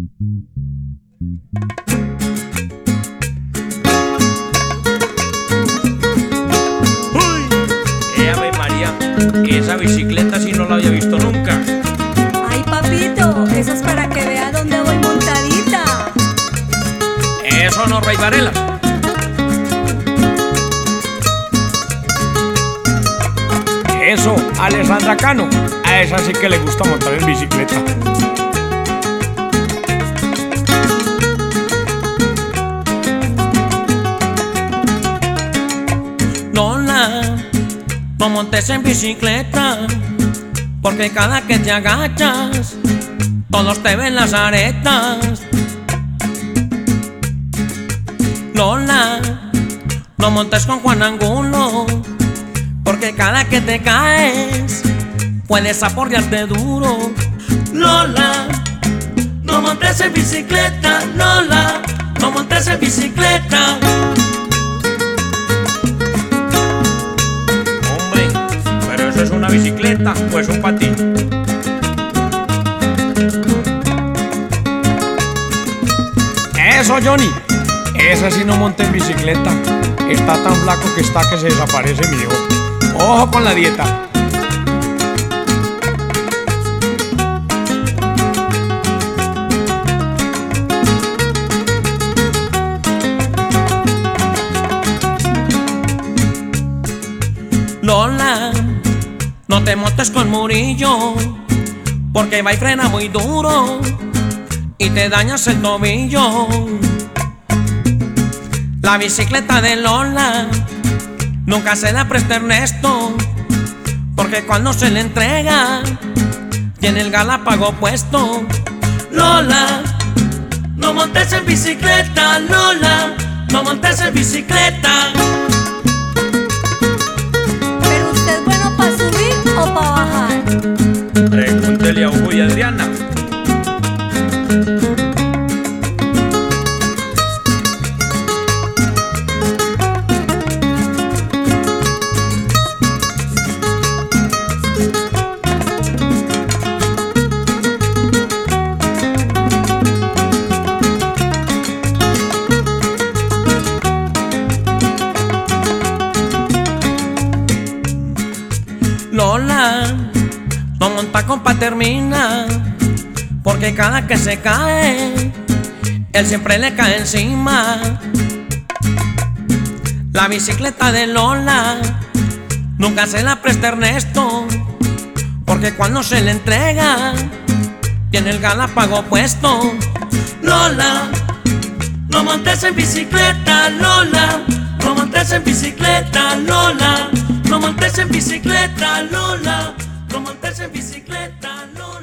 Ave María, esa bicicleta sí no la había visto nunca. Ay, papito, eso es para que vea dónde voy montadita. Eso no, Rey Varela. Eso, Alessandra Cano. A esa sí que le gusta montar en bicicleta. Lola, no montes en bicicleta, porque cada que te agachas, todos te ven las aretas. Lola, no montes con Juan Angulo, porque cada que te caes, puedes aporrearte duro. Lola, no montes en bicicleta. Lola, no montes en bicicleta. Hombre, pero eso es una bicicleta o es un patín. Eso, Johnny. Esa sí no monta en bicicleta. Está tan flaco que está que se desaparece, mi hijo. Ojo con la dieta. Lola, no te montes con Murillo, porque va y frena muy duro y te dañas el tobillo. La bicicleta de Lola nunca se la presta Ernesto, porque cuando se le entrega tiene el galápago puesto. Lola, no montes en bicicleta. Lola, no montes en bicicleta. ¿Pero usted es bueno para subir o para bajar? Pregúntele a Hugo y Adriana. Lola, no monta con Patermina, porque cada que se cae, él siempre le cae encima. La bicicleta de Lola nunca se la presta Ernesto, porque cuando se le entrega tiene el galápago puesto. Lola, no montes en bicicleta. Lola, no montes en bicicleta. Lola, no montes en bicicleta. Lola, no montes en bicicleta. Lola.